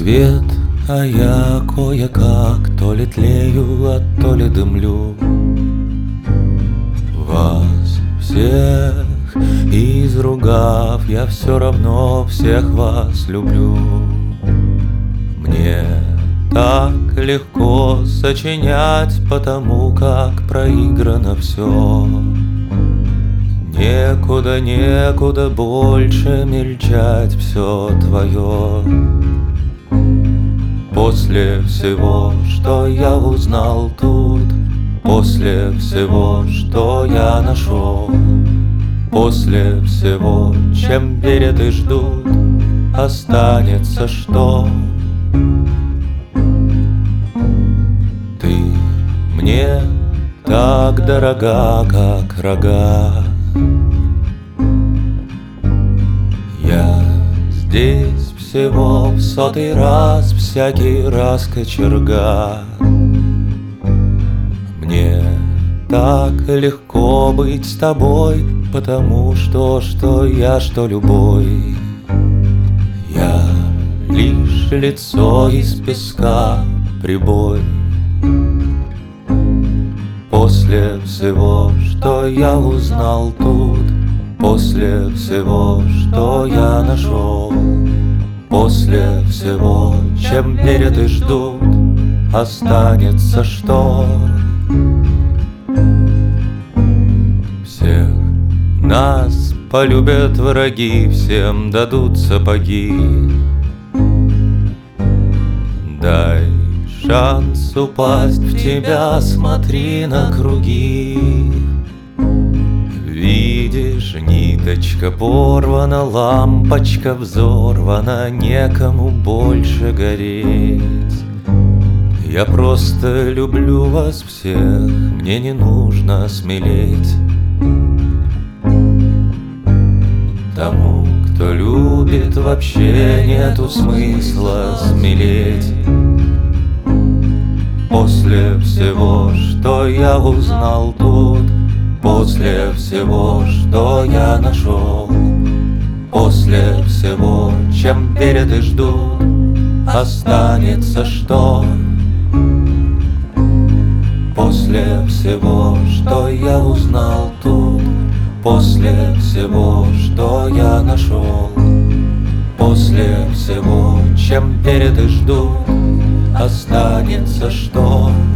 свет, а я кое-как то ли тлею, а то ли дымлю. Вас всех изругав, я все равно всех вас люблю. Мне так легко сочинять, потому как проиграно все. Некуда больше мельчать все твое. После всего, что я узнал тут, после всего, что я нашел, после всего, чем верят и ждут, останется что? Ты мне так дорога, как рога. Я здесь всего в сотый раз, всякий раз кочерга. Мне так легко быть с тобой, потому что я, что любой. Я лишь лицо из песка, прибой. После всего, что я узнал тут, после всего, что я нашел, после всего, чем верят и ждут, останется что? Всех нас полюбят враги, всем дадут сапоги. Дай шанс упасть в тебя, смотри на круги. Видишь, ниточка порвана, лампочка взорвана, некому больше гореть. Я просто люблю вас всех, мне не нужно смелеть. Тому, кто любит, вообще нету смысла смелеть. После всего, что я узнал тут, после всего, что я нашел, после всего, чем верят и ждут, останется что? После всего, что я узнал тут, после всего, что я нашел, после всего, чем верят и ждут, останется что?